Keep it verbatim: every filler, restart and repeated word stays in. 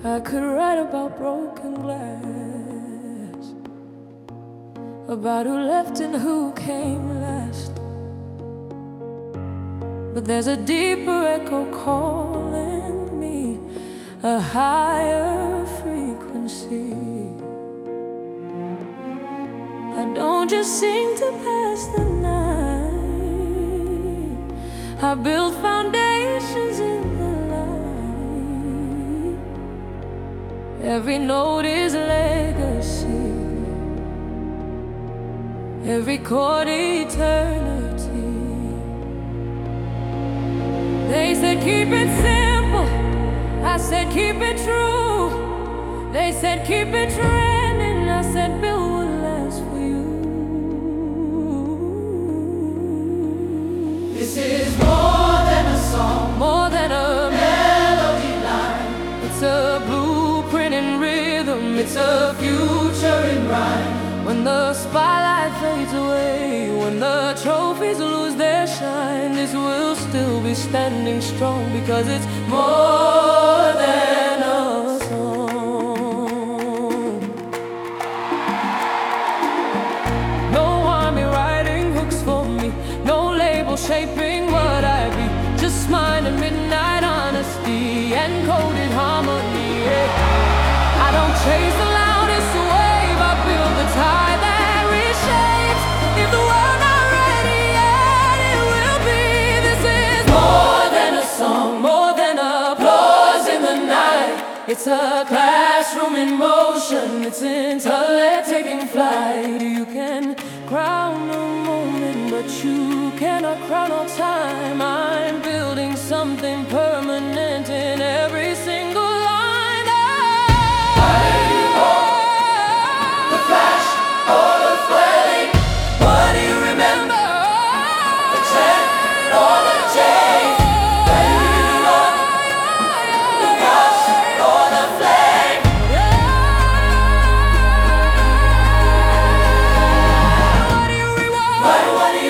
I could write about broken glass, about who left and who came last. But there's a deeper echo calling me, a higher frequency. I don't just sing to pass the night, I build foundations in the light. Every note is legacy, every chord eternity. They said keep it simple, I said keep it true. They said keep it trending, I said build what lasts for you. This is more than a song, More than a melody line. It's a blueprint in rhythm, it's a Future in rhyme. when the spotlight fades away, when the trophies lose their shine, this will still be standing strong because it's more than a song. No army writing hooks for me, no label shaping what I be, just mine and midnight honesty and coded harmony. Yeah. I don't chase the loudest wave, I build the tide that reshapes. If the world not ready yet, it will be. This is more than a song, more than applause in the night. It's a classroom in motion, it's intellect taking flight. You can crown a moment, but you cannot crown all time. I'm building something permanent in every single line. The flash or the flame. What do you remember? The ten or the change. The rush or the flame. What do you rewind? What, what do